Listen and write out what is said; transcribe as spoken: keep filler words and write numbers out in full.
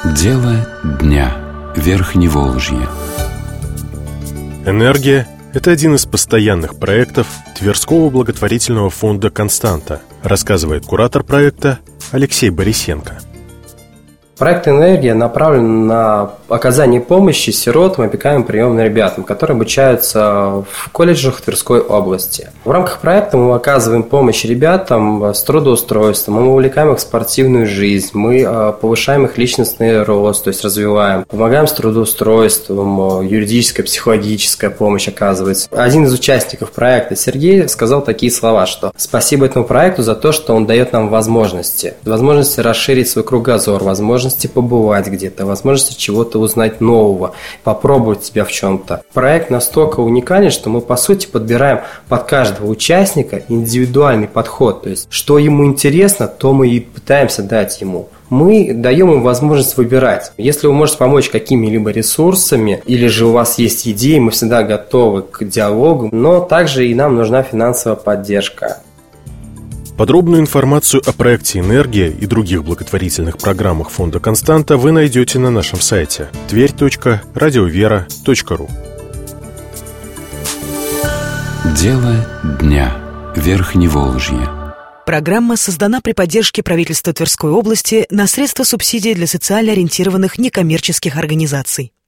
Дело дня. Верхневолжье. Энергия – это один из постоянных проектов Тверского благотворительного фонда «Константа», рассказывает куратор проекта Алексей Борисенко. Проект «Энергия» направлен на оказание помощи сиротам, опекаемым приемным ребятам, которые обучаются в колледжах Тверской области. В рамках проекта мы оказываем помощь ребятам с трудоустройством, мы увлекаем их в спортивную жизнь, мы повышаем их личностный рост, то есть развиваем, помогаем с трудоустройством, юридическая, психологическая помощь оказывается. Один из участников проекта, Сергей, сказал такие слова, что «спасибо этому проекту за то, что он дает нам возможности, возможности расширить свой кругозор, возможности побывать где-то, возможности чего-то узнать нового, попробовать себя в чем-то». Проект настолько уникален, что мы, по сути, подбираем под каждого участника индивидуальный подход. То есть, что ему интересно, то мы и пытаемся дать ему. Мы даем им возможность выбирать. Если вы можете помочь какими-либо ресурсами, или же у вас есть идеи, мы всегда готовы к диалогу, но также и нам нужна финансовая поддержка. Подробную информацию о проекте «Энергия» и других благотворительных программах фонда «Константа» вы найдете на нашем сайте тверь точка радиовера точка ру. Дело дня. Верхневолжье. Программа создана при поддержке правительства Тверской области на средства субсидий для социально ориентированных некоммерческих организаций.